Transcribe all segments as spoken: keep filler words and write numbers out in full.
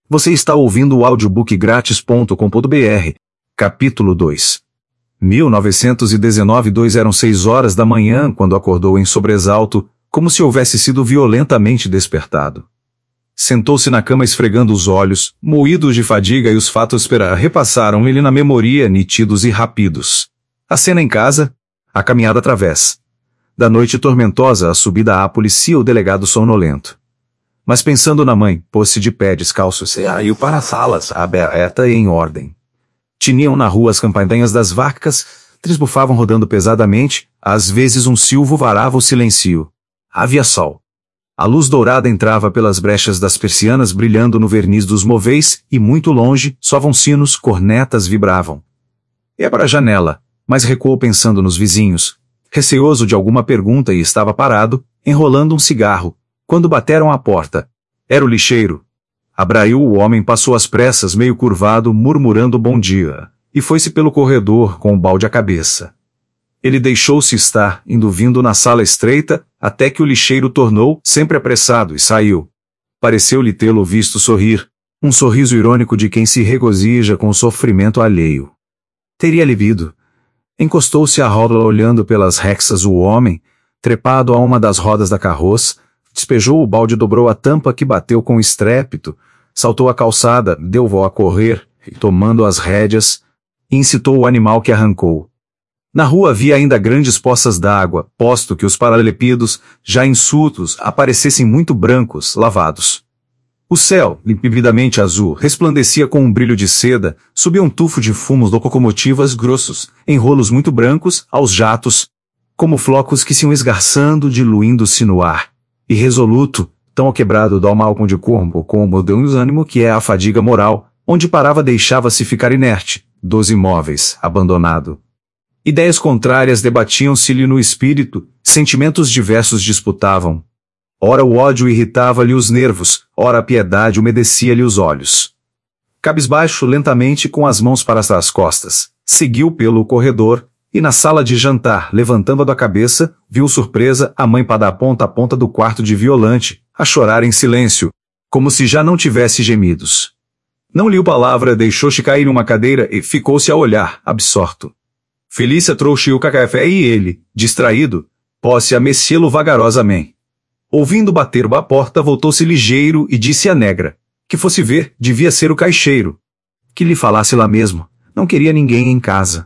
Você está ouvindo o audiobook grátis ponto com ponto br, capítulo dois. mil novecentos e dezenove dois eram seis horas da manhã quando acordou em sobressalto, como se houvesse sido violentamente despertado. Sentou-se na cama esfregando os olhos, moídos de fadiga, e os fatos repassaram-lhe na memória nítidos e rápidos. A cena em casa, a caminhada através da noite tormentosa, a subida à polícia, o delegado sonolento. Mas pensando na mãe, pôs-se de pé descalço e saiu para as salas, aberta e em ordem. Tiniam na rua as campainhas das vacas, tresbufavam rodando pesadamente, às vezes um silvo varava o silêncio. Havia sol. A luz dourada entrava pelas brechas das persianas brilhando no verniz dos móveis, e muito longe, soavam sinos, cornetas vibravam. Ia para a janela, mas recuou pensando nos vizinhos, receoso de alguma pergunta, e estava parado, enrolando um cigarro, quando bateram à porta. Era o lixeiro. Abraiu o homem, passou às pressas, meio curvado, murmurando bom dia, e foi-se pelo corredor com o balde à cabeça. Ele deixou-se estar, indo vindo na sala estreita, até que o lixeiro tornou, sempre apressado, e saiu. Pareceu-lhe tê-lo visto sorrir, um sorriso irônico de quem se regozija com o sofrimento alheio. Teria libido. Encostou-se à roda olhando pelas rexas o homem, trepado a uma das rodas da carroça, despejou o balde, dobrou a tampa que bateu com estrépito, saltou a calçada, deu vó a correr, e tomando as rédeas, incitou o animal que arrancou. Na rua havia ainda grandes poças d'água, posto que os paralelepípedos, já insultos, aparecessem muito brancos, lavados. O céu, limpidamente azul, resplandecia com um brilho de seda, subia um tufo de fumos de locomotivas grossos, em rolos muito brancos, aos jatos, como flocos que se iam esgarçando, diluindo-se no ar. E resoluto, tão quebrado do mal de corpo como o desânimo que é a fadiga moral, onde parava deixava-se ficar inerte, dos imóveis, abandonado. Ideias contrárias debatiam-se-lhe no espírito, sentimentos diversos disputavam. Ora o ódio irritava-lhe os nervos, ora a piedade umedecia-lhe os olhos. Cabisbaixo, lentamente, com as mãos para as costas, seguiu pelo corredor, e na sala de jantar, levantando da cabeça, viu surpresa a mãe para a ponta a ponta do quarto de Violante, a chorar em silêncio, como se já não tivesse gemidos. Não liu palavra, deixou-se cair em uma cadeira e ficou-se a olhar, absorto. Felícia trouxe o café e ele, distraído, pôs-se a mecê-lo vagarosamente. Ouvindo bater a porta, voltou-se ligeiro e disse à negra, que fosse ver, devia ser o caixeiro. Que lhe falasse lá mesmo, não queria ninguém em casa.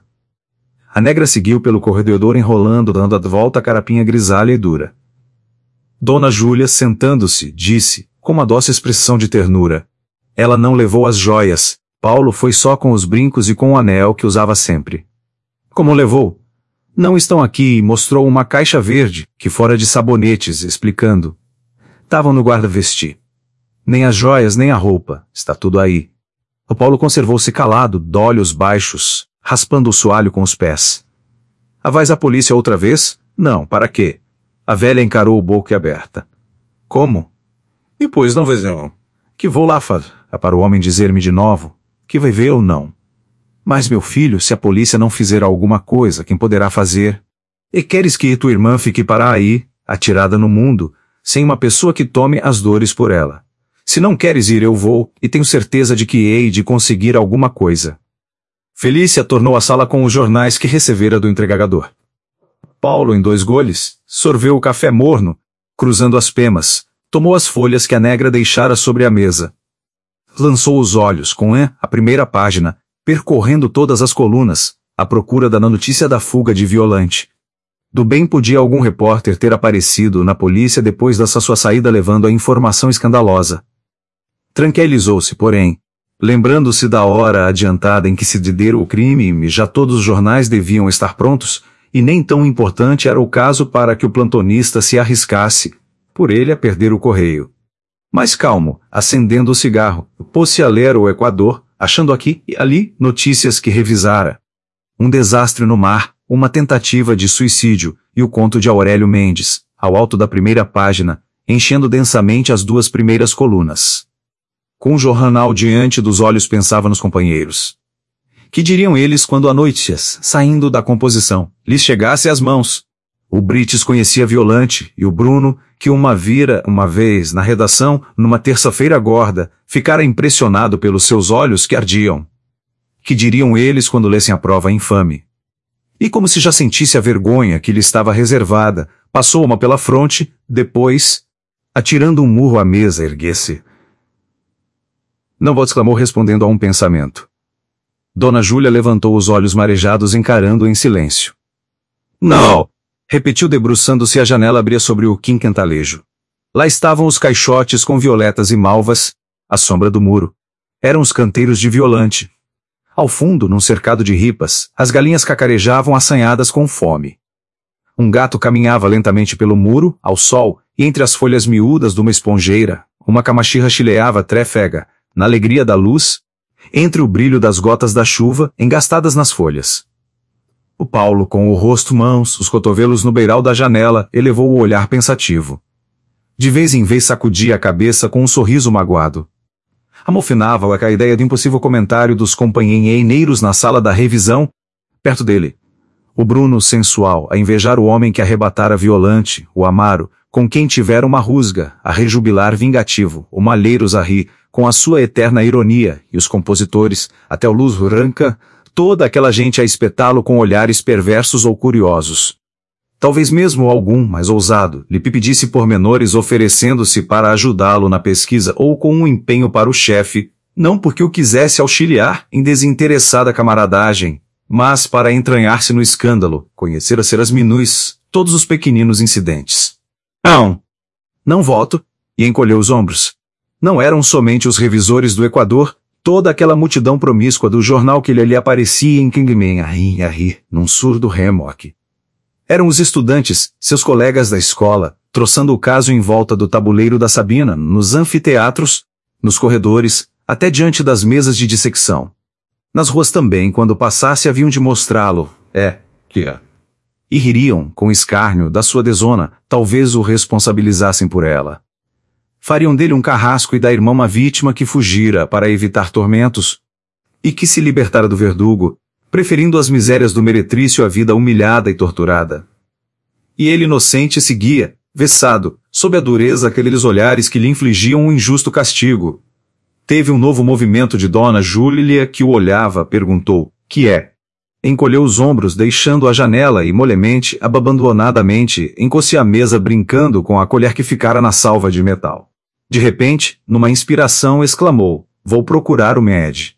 A negra seguiu pelo corredor enrolando, dando a volta a carapinha grisalha e dura. Dona Júlia, sentando-se, disse, com uma doce expressão de ternura. Ela não levou as joias, Paulo foi só com os brincos e com o anel que usava sempre. Como levou? Não estão aqui, e mostrou uma caixa verde, que fora de sabonetes, explicando. Estavam no guarda-vestir. Nem as joias, nem a roupa, está tudo aí. O Paulo conservou-se calado, d'olhos baixos, raspando o soalho com os pés. A vais à polícia outra vez? Não, para quê? A velha encarou o boca aberta. Como? E pois não vejam. Que vou lá, fa... para o homem dizer-me de novo, que vai ver ou não. Mas, meu filho, se a polícia não fizer alguma coisa, quem poderá fazer? E queres que tua irmã fique para aí, atirada no mundo, sem uma pessoa que tome as dores por ela? Se não queres ir, eu vou, e tenho certeza de que hei de conseguir alguma coisa. Felícia tornou à sala com os jornais que recebera do entregador. Paulo, em dois goles, sorveu o café morno, cruzando as pemas, tomou as folhas que a negra deixara sobre a mesa. Lançou os olhos com a primeira página, percorrendo todas as colunas, à procura da notícia da fuga de Violante. Do bem podia algum repórter ter aparecido na polícia depois dessa sua saída levando a informação escandalosa. Tranquilizou-se, porém, lembrando-se da hora adiantada em que se dera o crime e já todos os jornais deviam estar prontos, e nem tão importante era o caso para que o plantonista se arriscasse, por ele, a perder o correio. Mais calmo, acendendo o cigarro, pôs-se a ler o Equador, achando aqui e ali notícias que revisara. Um desastre no mar, uma tentativa de suicídio, e o conto de Aurélio Mendes, ao alto da primeira página, enchendo densamente as duas primeiras colunas. Com o jornal diante dos olhos pensava nos companheiros. Que diriam eles quando a notícia, saindo da composição, lhes chegasse às mãos? O Brites conhecia Violante, e o Bruno, que uma vira, uma vez, na redação, numa terça-feira gorda, ficara impressionado pelos seus olhos que ardiam. Que diriam eles quando lessem a prova infame? E como se já sentisse a vergonha que lhe estava reservada, passou uma pela fronte, depois, atirando um murro à mesa, erguesse. Não vou, exclamou respondendo a um pensamento. Dona Júlia levantou os olhos marejados encarando-o em silêncio. Não! Repetiu debruçando-se. A janela abria sobre o quinquentalejo. Lá estavam os caixotes com violetas e malvas, à sombra do muro. Eram os canteiros de Violante. Ao fundo, num cercado de ripas, as galinhas cacarejavam assanhadas com fome. Um gato caminhava lentamente pelo muro, ao sol, e entre as folhas miúdas de uma esponjeira, uma camachirra chileava trefega, na alegria da luz, entre o brilho das gotas da chuva, engastadas nas folhas. O Paulo, com o rosto mãos, os cotovelos no beiral da janela, elevou o olhar pensativo. De vez em vez sacudia a cabeça com um sorriso magoado. Amofinava-o a ideia do impossível comentário dos companheiros na sala da revisão, perto dele. O Bruno sensual, a invejar o homem que arrebatara Violante, o Amaro, com quem tivera uma rusga, a rejubilar vingativo, o Malheiros a rir, com a sua eterna ironia, e os compositores, até o Luz Ranca, toda aquela gente a espetá-lo com olhares perversos ou curiosos. Talvez mesmo algum, mais ousado, lhe pedisse pormenores oferecendo-se para ajudá-lo na pesquisa ou com um empenho para o chefe, não porque o quisesse auxiliar em desinteressada camaradagem, mas para entranhar-se no escândalo, conhecer a ser as minúis, todos os pequeninos incidentes. Não. Não voto, e encolheu os ombros. Não eram somente os revisores do Equador, toda aquela multidão promíscua do jornal que lhe aparecia em Kingman a rir, a rir, num surdo remoque. Eram os estudantes, seus colegas da escola, troçando o caso em volta do tabuleiro da Sabina, nos anfiteatros, nos corredores, até diante das mesas de dissecção. Nas ruas também, quando passasse, haviam de mostrá-lo, é, que é. E ririam, com escárnio, da sua desona, talvez o responsabilizassem por ela. Fariam dele um carrasco e da irmã uma vítima que fugira para evitar tormentos, e que se libertara do verdugo, preferindo as misérias do meretrício à vida humilhada e torturada. E ele inocente seguia, vexado, sob a dureza aqueles olhares que lhe infligiam um injusto castigo. Teve um novo movimento de Dona Júlia que o olhava, perguntou, que é? Encolheu os ombros deixando a janela e molemente, abandonadamente, encostou a mesa brincando com a colher que ficara na salva de metal. De repente, numa inspiração, exclamou, vou procurar o Med.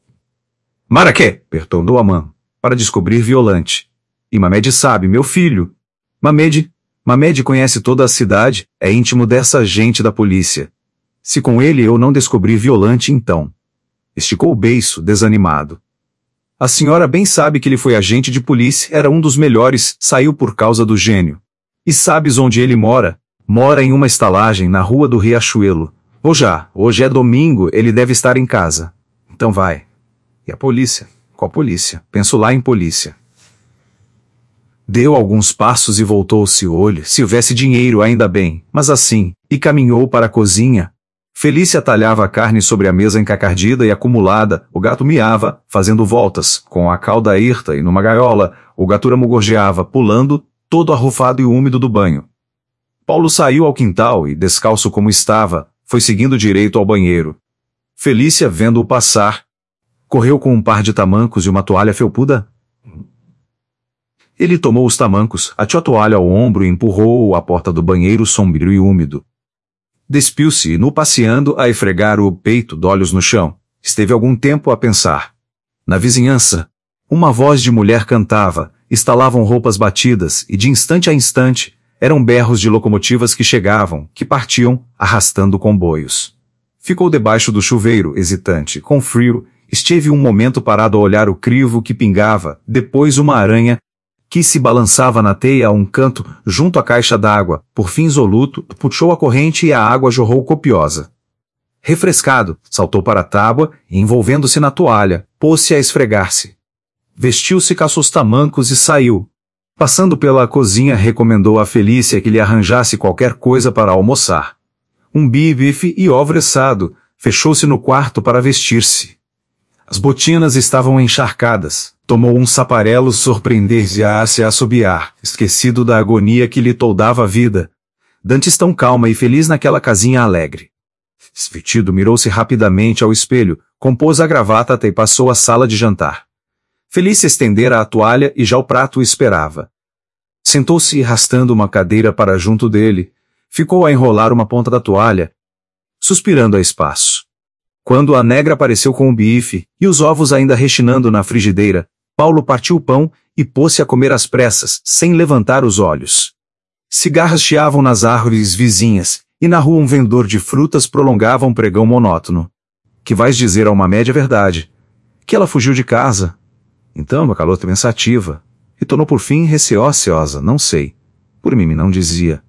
Maraquê, perguntou a mãe, para descobrir Violante. E Mamed sabe, meu filho. Mamed, Mamed conhece toda a cidade, é íntimo dessa gente da polícia. Se com ele eu não descobrir Violante, então. Esticou o beiço, desanimado. A senhora bem sabe que ele foi agente de polícia, era um dos melhores, saiu por causa do gênio. E sabes onde ele mora? Mora em uma estalagem na rua do Riachuelo. Ou já, hoje é domingo, ele deve estar em casa. Então vai. E a polícia? Qual polícia? Penso lá em polícia. Deu alguns passos e voltou-se o olho, se houvesse dinheiro ainda bem, mas assim, e caminhou para a cozinha. Felícia talhava a carne sobre a mesa encacardida e acumulada, o gato miava, fazendo voltas, com a cauda hirta e numa gaiola, o gaturamo gorjeava, pulando, todo arrufado e úmido do banho. Paulo saiu ao quintal e, descalço como estava, foi seguindo direito ao banheiro. Felícia, vendo-o passar, correu com um par de tamancos e uma toalha felpuda. Ele tomou os tamancos, atirou a toalha ao ombro e empurrou-o à porta do banheiro sombrio e úmido. Despiu-se e, no passeando a esfregar o peito, d'olhos no chão, esteve algum tempo a pensar. Na vizinhança, uma voz de mulher cantava, estalavam roupas batidas e, de instante a instante, eram berros de locomotivas que chegavam, que partiam, arrastando comboios. Ficou debaixo do chuveiro, hesitante, com frio, esteve um momento parado a olhar o crivo que pingava, depois uma aranha, que se balançava na teia a um canto, junto à caixa d'água, por fim resoluto, puxou a corrente e a água jorrou copiosa. Refrescado, saltou para a tábua e, envolvendo-se na toalha, pôs-se a esfregar-se. Vestiu-se, caçou os tamancos e saiu. Passando pela cozinha, recomendou a Felícia que lhe arranjasse qualquer coisa para almoçar. Um bife e ovo assado, fechou-se no quarto para vestir-se. As botinas estavam encharcadas, Tomou um saparelo surpreender-se-a se assobiar, esquecido da agonia que lhe toldava a vida. Dantes tão calma e feliz naquela casinha alegre. Vestido, mirou-se rapidamente ao espelho, compôs a gravata e passou à sala de jantar. Felícia estendera a toalha e já o prato o esperava. Sentou-se arrastando uma cadeira para junto dele, ficou a enrolar uma ponta da toalha, suspirando a espaço. Quando a negra apareceu com o bife, e os ovos ainda rechinando na frigideira, Paulo partiu o pão e pôs-se a comer às pressas, sem levantar os olhos. Cigarras chiavam nas árvores vizinhas, e na rua um vendedor de frutas prolongava um pregão monótono. Que vais dizer a uma média verdade? Que ela fugiu de casa. Então, Bacalhau pensativa, e tornou por fim receosa, não sei. Por mim não dizia.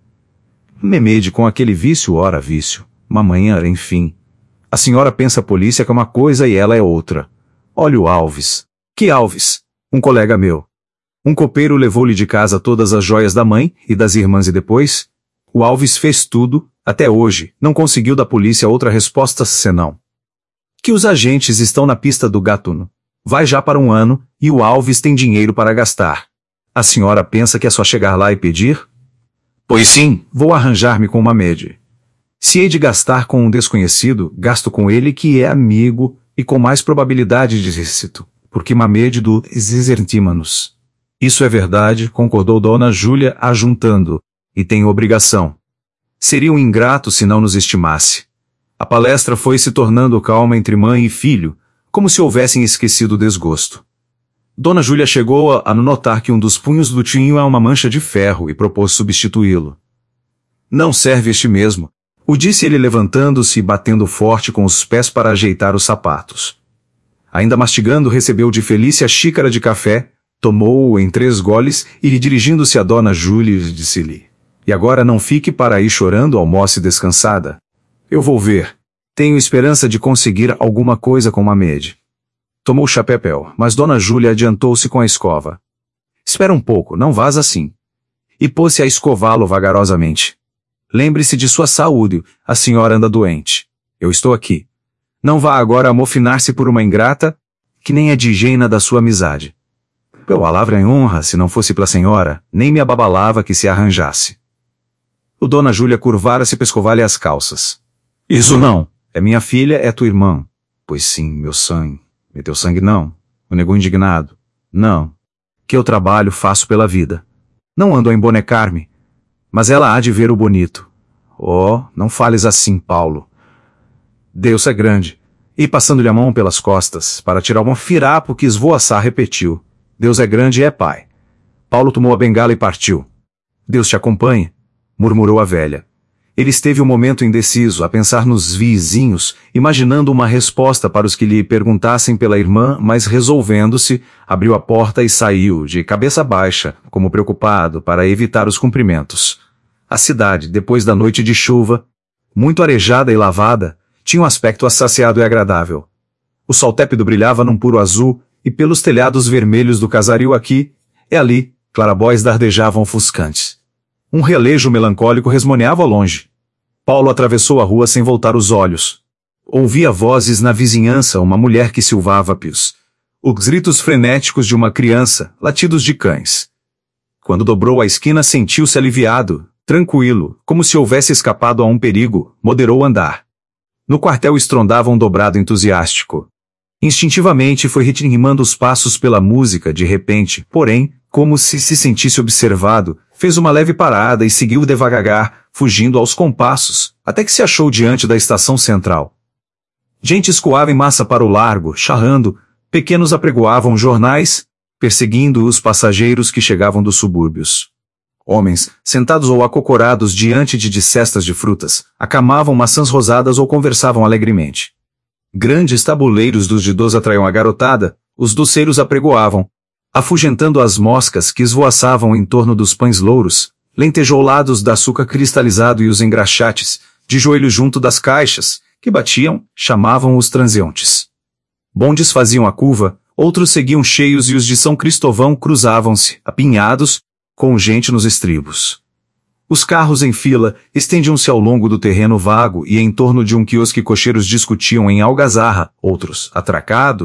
Memede com aquele vício ora vício, mamãe era enfim. A senhora pensa a polícia que é uma coisa e ela é outra. Olha o Alves. Que Alves? Um colega meu. Um copeiro levou-lhe de casa todas as joias da mãe e das irmãs e depois, o Alves fez tudo, até hoje, não conseguiu da polícia outra resposta senão que os agentes estão na pista do gatuno. Vai já para um ano, e o Alves tem dinheiro para gastar. A senhora pensa que é só chegar lá e pedir? Pois sim, vou arranjar-me com uma média. Se hei de gastar com um desconhecido, gasto com ele que é amigo e com mais probabilidade de êxito, porque Mamede do Zizertímanos. Isso é verdade, concordou Dona Júlia, ajuntando, e tenho obrigação. Seria um ingrato se não nos estimasse. A palestra foi se tornando calma entre mãe e filho, como se houvessem esquecido o desgosto. Dona Júlia chegou a notar que um dos punhos do tinho é uma mancha de ferro e propôs substituí-lo. Não serve este mesmo, o disse ele levantando-se e batendo forte com os pés para ajeitar os sapatos. Ainda mastigando, recebeu de Felícia a xícara de café, tomou-o em três goles e, dirigindo-se a Dona Júlia, disse-lhe: E agora não fique para aí chorando, almoce descansada. Eu vou ver. Tenho esperança de conseguir alguma coisa com Mamede. Tomou o chapéu, mas Dona Júlia adiantou-se com a escova. Espera um pouco, não vás assim. E pôs-se a escová-lo vagarosamente. Lembre-se de sua saúde, a senhora anda doente. Eu estou aqui. Não vá agora amofinar-se por uma ingrata, que nem é digna da sua amizade. Pela palavra em honra, se não fosse pela senhora, nem me ababalava que se arranjasse. O Dona Júlia curvara-se para escovar-lhe as calças. Isso não, é minha filha, é tua irmã. Pois sim, meu sangue. E teu sangue não. O negou indignado. Não. Que eu trabalho, faço pela vida. Não ando a embonecar-me. Mas ela há de ver o bonito. Oh, não fales assim, Paulo. Deus é grande. E passando-lhe a mão pelas costas, para tirar um firapo que esvoaçar, repetiu. Deus é grande e é pai. Paulo tomou a bengala e partiu. Deus te acompanhe, murmurou a velha. Ele esteve um momento indeciso, a pensar nos vizinhos, imaginando uma resposta para os que lhe perguntassem pela irmã, mas resolvendo-se, abriu a porta e saiu, de cabeça baixa, como preocupado, para evitar os cumprimentos. A cidade, depois da noite de chuva, muito arejada e lavada, tinha um aspecto assaciado e agradável. O sol tépido brilhava num puro azul, e pelos telhados vermelhos do casario aqui e ali, clarabóis dardejavam ofuscantes. Um relejo melancólico resmoneava ao longe. Paulo atravessou a rua sem voltar os olhos. Ouvia vozes na vizinhança, uma mulher que silvava pios. Os gritos frenéticos de uma criança, latidos de cães. Quando dobrou a esquina, sentiu-se aliviado, tranquilo, como se houvesse escapado a um perigo, moderou o andar. No quartel estrondava um dobrado entusiástico. Instintivamente foi ritmando os passos pela música, de repente, porém, como se se sentisse observado, fez uma leve parada e seguiu devagar, fugindo aos compassos, até que se achou diante da estação central. Gente escoava em massa para o largo, charrando, pequenos apregoavam jornais, perseguindo os passageiros que chegavam dos subúrbios. Homens, sentados ou acocorados diante de, de cestas de frutas, acamavam maçãs rosadas ou conversavam alegremente. Grandes tabuleiros dos didos atraíam a garotada, os doceiros apregoavam, afugentando as moscas que esvoaçavam em torno dos pães louros, lentejolados de açúcar cristalizado e os engraxates, de joelhos junto das caixas, que batiam, chamavam os transeuntes. Bondes faziam a curva, outros seguiam cheios e os de São Cristóvão cruzavam-se, apinhados, com gente nos estribos. Os carros em fila estendiam-se ao longo do terreno vago e em torno de um quiosque cocheiros discutiam em algazarra, outros, atracados,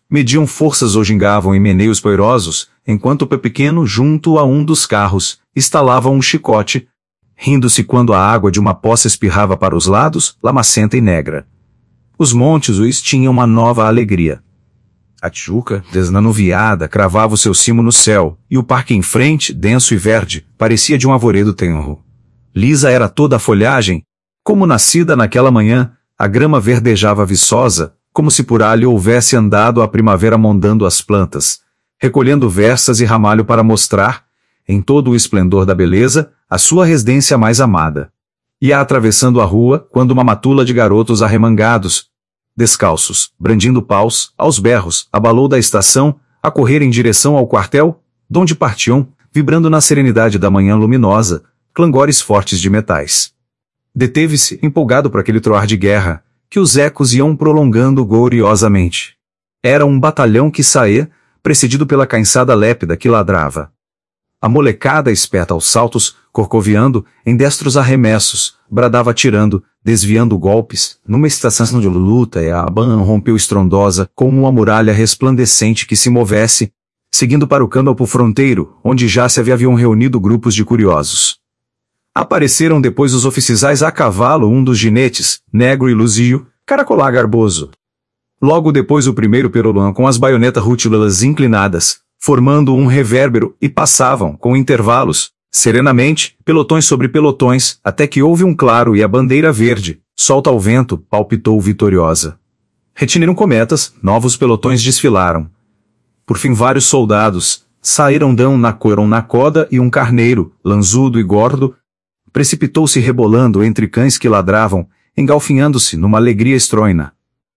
mediam forças ou gingavam em meneios poerosos, enquanto o pé pequeno, junto a um dos carros, estalava um chicote, rindo-se quando a água de uma poça espirrava para os lados, lamacenta e negra. Os montes os tinham uma nova alegria. A Tijuca, desanuviada, cravava o seu cimo no céu, e o parque em frente, denso e verde, parecia de um arvoredo tenro. Lisa era toda a folhagem. Como nascida naquela manhã, a grama verdejava viçosa, como se por ali houvesse andado a primavera mondando as plantas, recolhendo versas e ramalho para mostrar, em todo o esplendor da beleza, a sua residência mais amada. Ia atravessando a rua, quando uma matula de garotos arremangados, descalços, brandindo paus, aos berros, abalou da estação, a correr em direção ao quartel, donde partiam, vibrando na serenidade da manhã luminosa, clangores fortes de metais. Deteve-se, empolgado por aquele troar de guerra, que os ecos iam prolongando gloriosamente. Era um batalhão que saía, precedido pela cainçada lépida que ladrava. A molecada esperta aos saltos, corcoviando, em destros arremessos, bradava atirando, desviando golpes, numa estação de luta e a ban rompeu estrondosa, como uma muralha resplandecente que se movesse, seguindo para o campo fronteiro, onde já se haviam reunido grupos de curiosos. Apareceram depois os oficiais a cavalo, um dos ginetes, negro e luzio, caracolá garboso. Logo depois o primeiro perolã com as baionetas rútilas inclinadas, formando um revérbero, e passavam, com intervalos, serenamente, pelotões sobre pelotões, até que houve um claro e a bandeira verde, solta ao vento, palpitou vitoriosa. Retiniram cometas, novos pelotões desfilaram. Por fim vários soldados, saíram dão na coram na coda e um carneiro, lanzudo e gordo, precipitou-se rebolando entre cães que ladravam, engalfinhando-se numa alegria estróina.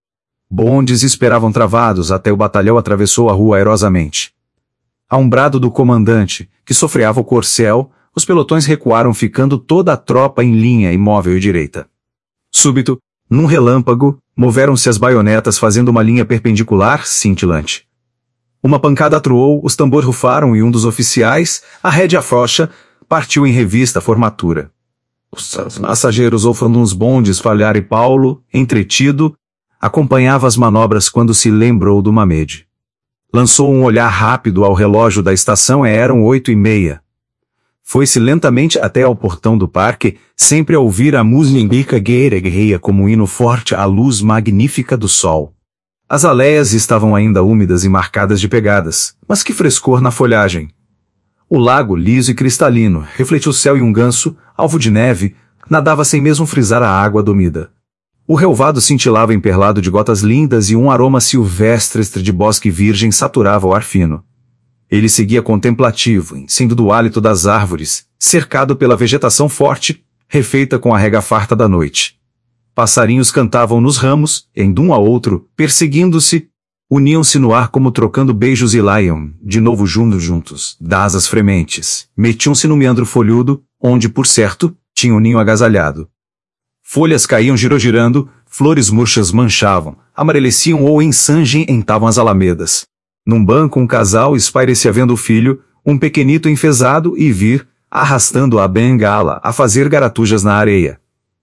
Bondes esperavam travados até o batalhão atravessou a rua airosamente. A um brado do comandante, que sofreava o corcel, os pelotões recuaram ficando toda a tropa em linha imóvel e direita. Súbito, num relâmpago, moveram-se as baionetas fazendo uma linha perpendicular, cintilante. Uma pancada atroou, os tambores rufaram e um dos oficiais, a rédea frouxa, partiu em revista a formatura. Os passageiros oufando uns bondes falhar e Paulo, entretido, acompanhava as manobras quando se lembrou do Mamede. Lançou um olhar rápido ao relógio da estação e eram oito e meia. Foi-se lentamente até ao portão do parque, sempre a ouvir a música guerreia como um hino forte à luz magnífica do sol. As aleias estavam ainda úmidas e marcadas de pegadas, mas que frescor na folhagem. O lago, liso e cristalino, refletiu o céu e um ganso, alvo de neve, nadava sem mesmo frisar a água domida. O relvado cintilava emperlado de gotas lindas e um aroma silvestre de bosque virgem saturava o ar fino. Ele seguia contemplativo, sendo do hálito das árvores, cercado pela vegetação forte, refeita com a rega farta da noite. Passarinhos cantavam nos ramos, em de um a outro, perseguindo-se, uniam-se no ar como trocando beijos e laiam, de novo juntos juntos, das asas frementes, metiam-se no meandro folhudo, onde, por certo, tinha um ninho agasalhado. Folhas caíam girogirando, flores murchas manchavam, amareleciam ou ensanjem entavam as alamedas. Num banco um casal espairecia vendo o filho, um pequenito enfesado e vir, arrastando a bengala, a fazer garatujas na areia.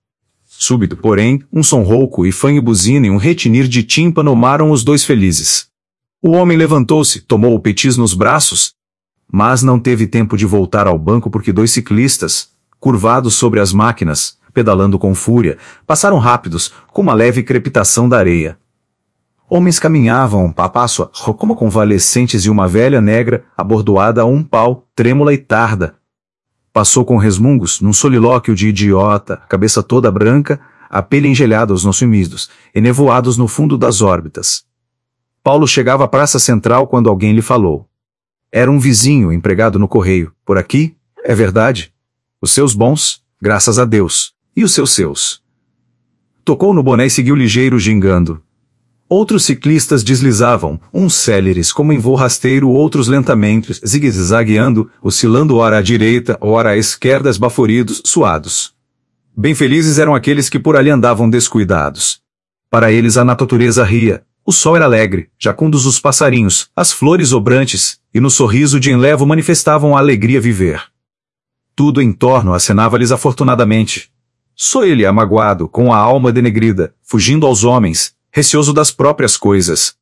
Súbito, porém, um som rouco e fanho buzina e um retinir de tímpano maram os dois felizes. O homem levantou-se, tomou o petis nos braços, mas não teve tempo de voltar ao banco porque dois ciclistas, curvados sobre as máquinas, pedalando com fúria, passaram rápidos, com uma leve crepitação da areia. Homens caminhavam, a passo, como convalescentes e uma velha negra, abordoada a um pau, trêmula e tarda. Passou com resmungos, num solilóquio de idiota, cabeça toda branca, a pele engelhada aos nossos enevoados no fundo das órbitas. Paulo chegava à praça central quando alguém lhe falou. Era um vizinho empregado no correio. Por aqui? É verdade. Os seus bons, graças a Deus. E os seus seus. Tocou no boné e seguiu ligeiro gingando. Outros ciclistas deslizavam, uns céleres como em voo rasteiro, outros lentamente, zigue-zagueando, oscilando ora à direita, ora à esquerda, esbaforidos, suados. Bem felizes eram aqueles que por ali andavam descuidados. Para eles a natureza ria, o sol era alegre, jacundos os passarinhos, as flores obrantes, e no sorriso de enlevo manifestavam a alegria viver. Tudo em torno acenava-lhes afortunadamente. Só ele amagoado, com a alma denegrida, fugindo aos homens, receoso das próprias coisas.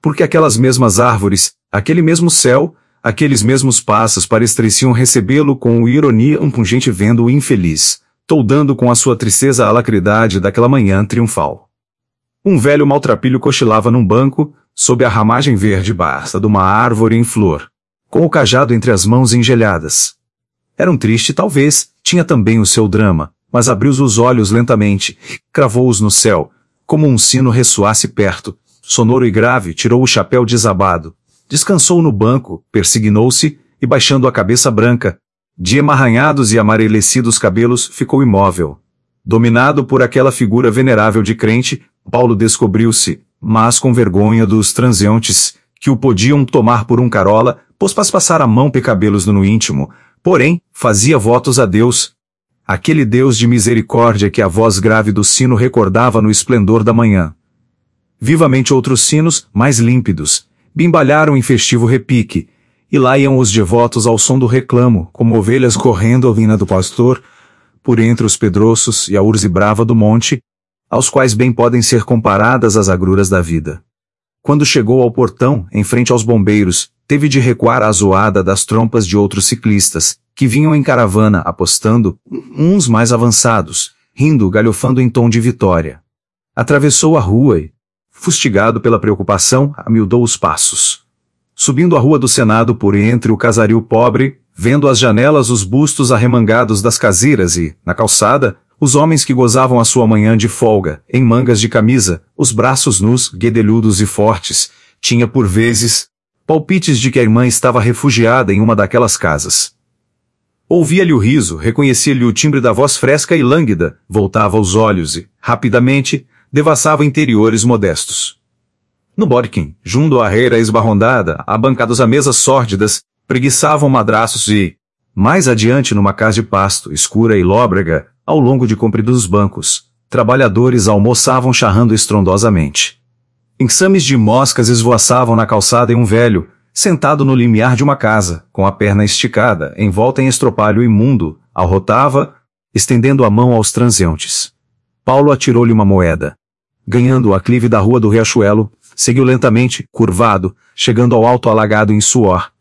porque aquelas mesmas árvores, aquele mesmo céu, aqueles mesmos pássaros pareciam recebê-lo com ironia um pungente vendo-o infeliz, toldando com a sua tristeza a alacridade daquela manhã triunfal. Um velho maltrapilho cochilava num banco, sob a ramagem verde basta de uma árvore em flor, com o cajado entre as mãos engelhadas. Era um triste talvez, tinha também o seu drama, mas abriu os olhos lentamente, cravou-os no céu, como um sino ressoasse perto, sonoro e grave, tirou o chapéu desabado, descansou no banco, persignou-se, e baixando a cabeça branca, de emaranhados e amarelecidos cabelos, ficou imóvel. Dominado por aquela figura venerável de crente, Paulo descobriu-se, mas com vergonha dos transeuntes, que o podiam tomar por um carola, pôs para passar a mão pe cabelos no íntimo, porém, fazia votos a Deus, aquele Deus de misericórdia que a voz grave do sino recordava no esplendor da manhã. Vivamente outros sinos, mais límpidos, bimbalharam em festivo repique, e lá iam os devotos ao som do reclamo, como ovelhas correndo a vina do pastor, por entre os pedroços e a urze brava do monte, aos quais bem podem ser comparadas as agruras da vida. Quando chegou ao portão, em frente aos bombeiros, teve de recuar à zoada das trompas de outros ciclistas, que vinham em caravana apostando, uns mais avançados, rindo, galhofando em tom de vitória. Atravessou a rua e, fustigado pela preocupação, amildou os passos. Subindo a rua do Senado por entre o casario pobre, vendo às janelas os bustos arremangados das caseiras e, na calçada, os homens que gozavam a sua manhã de folga, em mangas de camisa, os braços nus, guedelhudos e fortes, tinha por vezes palpites de que a irmã estava refugiada em uma daquelas casas. Ouvia-lhe o riso, reconhecia-lhe o timbre da voz fresca e lânguida, voltava os olhos e, rapidamente, devassava interiores modestos. No bodquim, junto à reira esbarrondada, abancados a mesas sórdidas, preguiçavam madraços e, mais adiante numa casa de pasto, escura e lóbrega, ao longo de compridos bancos, trabalhadores almoçavam charrando estrondosamente. Enxames de moscas esvoaçavam na calçada e um velho, sentado no limiar de uma casa, com a perna esticada, envolta em estropalho imundo, arrotava, estendendo a mão aos transeuntes. Paulo atirou-lhe uma moeda. Ganhando o aclive da rua do Riachuelo, seguiu lentamente, curvado, chegando ao alto alagado em suor,